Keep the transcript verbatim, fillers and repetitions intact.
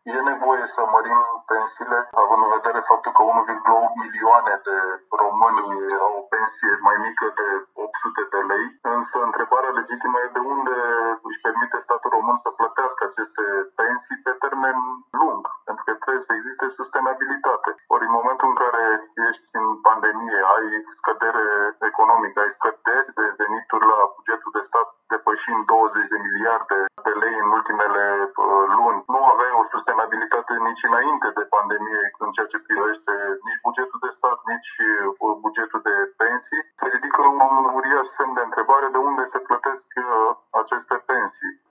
E nevoie să mărim pensiile, având în vedere faptul că unu virgulă opt milioane de români au o pensie mai mică de opt sute de lei, însă întrebarea legitimă e de unde își permite statul român să plătească aceste pensii pe termen lung, pentru că trebuie să existe sustenabilitate. Ori în momentul în care ești în pandemie, ai scădere economică, ai scăderi de venituri la bugetul de stat depășind douăzeci de miliarde de lei în ultimele uh, luni, nu aveai o sustenabilitate nici înainte de pandemie în ceea ce privește nici bugetul de stat, nici uh, bugetul de pensii, se ridică un uriaș semn de întrebare de unde se plătesc uh, aceste pensii.